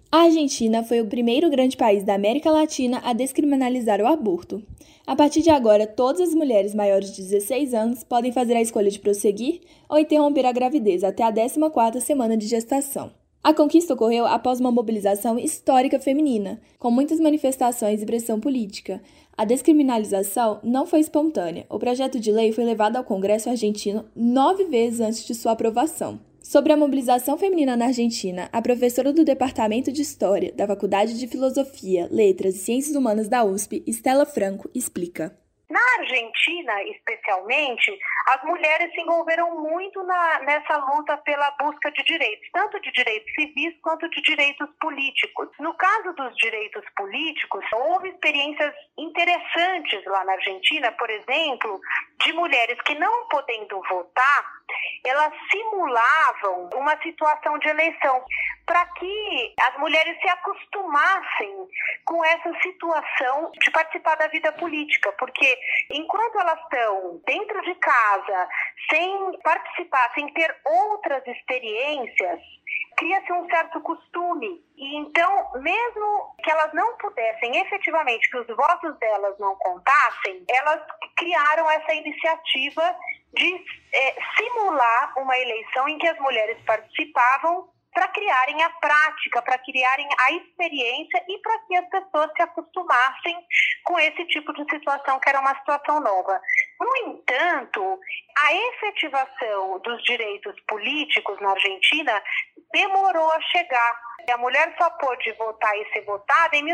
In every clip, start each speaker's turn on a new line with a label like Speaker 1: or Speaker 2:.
Speaker 1: A Argentina foi o primeiro grande país da América Latina a descriminalizar o aborto. A partir de agora, todas as mulheres maiores de 16 anos podem fazer a escolha de prosseguir ou interromper a gravidez até a 14ª semana de gestação. A conquista ocorreu após uma mobilização histórica feminina, com muitas manifestações e pressão política. A descriminalização não foi espontânea. O projeto de lei foi levado ao Congresso argentino 9 vezes antes de sua aprovação. Sobre a mobilização feminina na Argentina, a professora do Departamento de História da Faculdade de Filosofia, Letras e Ciências Humanas da USP, Estela Franco, explica.
Speaker 2: Na Argentina, especialmente, as mulheres se envolveram muito nessa luta pela busca de direitos, tanto de direitos civis quanto de direitos políticos. No caso dos direitos políticos, houve experiências interessantes lá na Argentina, por exemplo, de mulheres que, não podendo votar, elas simulavam uma situação de eleição para que as mulheres se acostumassem com essa situação de participar da vida política, porque enquanto elas estão dentro de casa, sem participar, sem ter outras experiências, cria-se um certo costume. E então, mesmo que elas não pudessem efetivamente, que os votos delas não contassem, elas criaram essa iniciativa de simular uma eleição em que as mulheres participavam para criarem a prática, para criarem a experiência e para que as pessoas se acostumassem com esse tipo de situação, que era uma situação nova. No entanto, a efetivação dos direitos políticos na Argentina demorou a chegar. A mulher só pôde votar e ser votada em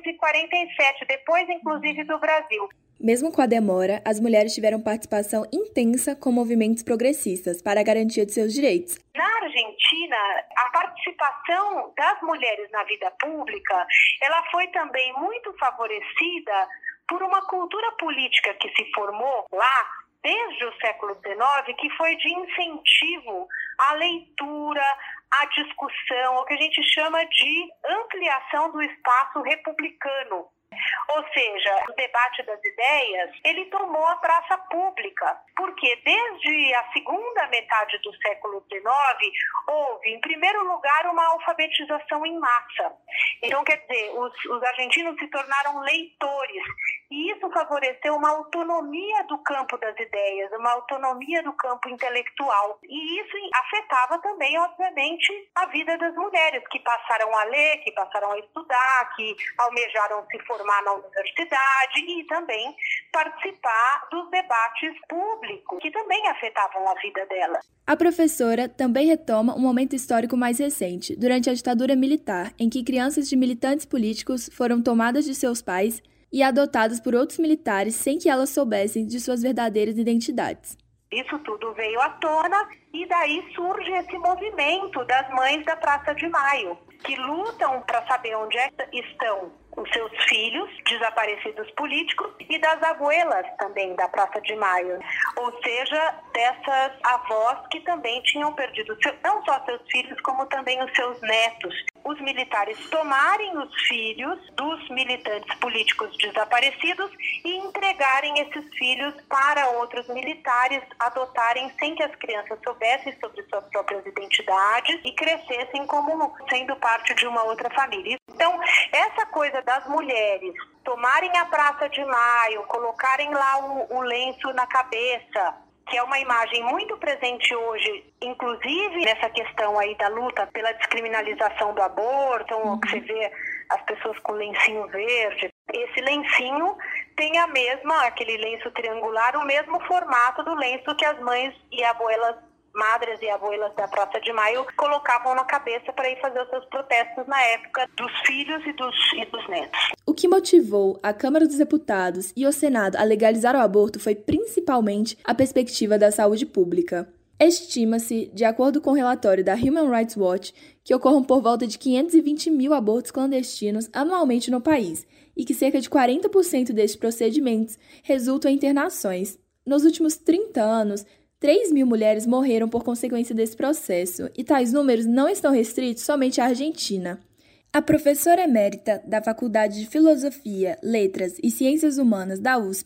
Speaker 2: 1947, depois inclusive do Brasil.
Speaker 1: Mesmo com a demora, as mulheres tiveram participação intensa com movimentos progressistas para a garantia de seus direitos.
Speaker 2: Na Argentina, a participação das mulheres na vida pública, ela foi também muito favorecida por uma cultura política que se formou lá desde o século XIX, que foi de incentivo à leitura, à discussão, o que a gente chama de ampliação do espaço republicano. Ou seja, o debate das ideias, ele tomou a praça pública, porque desde a segunda metade do século XIX, houve, em primeiro lugar, uma alfabetização em massa. Então, quer dizer, os argentinos se tornaram leitores, e isso favoreceu uma autonomia do campo das ideias, uma autonomia do campo intelectual. E isso afetava também, obviamente, a vida das mulheres, que passaram a ler, que passaram a estudar, que almejaram se formar na universidade e também participar dos debates públicos, que também afetavam a vida delas.
Speaker 1: A professora também retoma um momento histórico mais recente, durante a ditadura militar, em que crianças de militantes políticos foram tomadas de seus pais e adotadas por outros militares sem que elas soubessem de suas verdadeiras identidades.
Speaker 2: Isso tudo veio à tona e daí surge esse movimento das mães da Praça de Maio, que lutam para saber onde estão os seus filhos desaparecidos políticos e das abuelas também da Praça de Maio, ou seja, dessas avós que também tinham perdido não só seus filhos, como também os seus netos. Os militares tomarem os filhos dos militantes políticos desaparecidos e entregarem esses filhos para outros militares, adotarem sem que as crianças soubessem sobre suas próprias identidades e crescessem como sendo parte de uma outra família. Então, essa coisa das mulheres tomarem a Praça de Maio, colocarem lá o lenço na cabeça, que é uma imagem muito presente hoje, inclusive nessa questão aí da luta pela descriminalização do aborto, que você vê as pessoas com lencinho verde. Esse lencinho tem aquele lenço triangular, o mesmo formato do lenço que as mães e abuelas, madres e abuelas da Praça de Maio colocavam na cabeça para ir fazer os seus protestos na época dos filhos e dos netos.
Speaker 1: O que motivou a Câmara dos Deputados e o Senado a legalizar o aborto foi principalmente a perspectiva da saúde pública. Estima-se, de acordo com o relatório da Human Rights Watch, que ocorram por volta de 520 mil abortos clandestinos anualmente no país e que cerca de 40% destes procedimentos resultam em internações. Nos últimos 30 anos, 3 mil mulheres morreram por consequência desse processo, e tais números não estão restritos somente à Argentina. A professora emérita da Faculdade de Filosofia, Letras e Ciências Humanas da USP,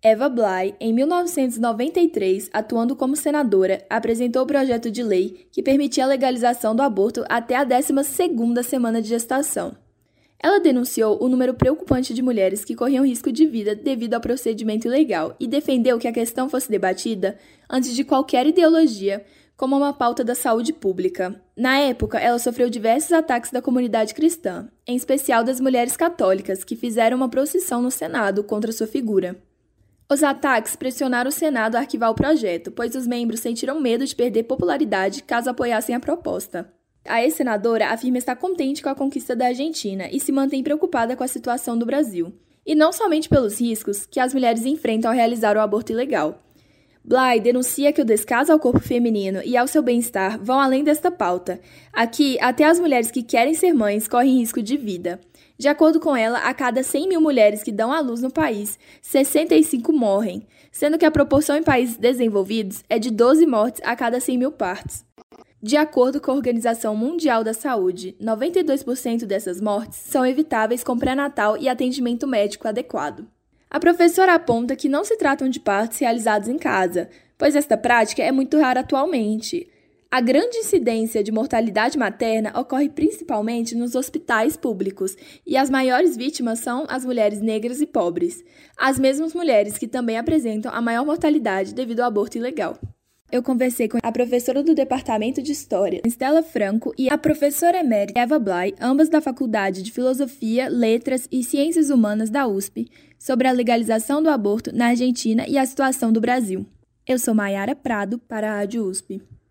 Speaker 1: Eva Bly, em 1993, atuando como senadora, apresentou o projeto de lei que permitia a legalização do aborto até a 12ª semana de gestação. Ela denunciou o número preocupante de mulheres que corriam risco de vida devido ao procedimento ilegal e defendeu que a questão fosse debatida antes de qualquer ideologia, como uma pauta da saúde pública. Na época, ela sofreu diversos ataques da comunidade cristã, em especial das mulheres católicas, que fizeram uma procissão no Senado contra sua figura. Os ataques pressionaram o Senado a arquivar o projeto, pois os membros sentiram medo de perder popularidade caso apoiassem a proposta. A ex-senadora afirma estar contente com a conquista da Argentina e se mantém preocupada com a situação do Brasil. E não somente pelos riscos que as mulheres enfrentam ao realizar o aborto ilegal. Bly denuncia que o descaso ao corpo feminino e ao seu bem-estar vão além desta pauta. Aqui, até as mulheres que querem ser mães correm risco de vida. De acordo com ela, a cada 100 mil mulheres que dão à luz no país, 65 morrem, sendo que a proporção em países desenvolvidos é de 12 mortes a cada 100 mil partos. De acordo com a Organização Mundial da Saúde, 92% dessas mortes são evitáveis com pré-natal e atendimento médico adequado. A professora aponta que não se tratam de partos realizados em casa, pois esta prática é muito rara atualmente. A grande incidência de mortalidade materna ocorre principalmente nos hospitais públicos, e as maiores vítimas são as mulheres negras e pobres, as mesmas mulheres que também apresentam a maior mortalidade devido ao aborto ilegal. Eu conversei com a professora do Departamento de História, Stella Franco, e a professora emérita Eva Bly, ambas da Faculdade de Filosofia, Letras e Ciências Humanas da USP, sobre a legalização do aborto na Argentina e a situação do Brasil. Eu sou Maiara Prado, para a Rádio USP.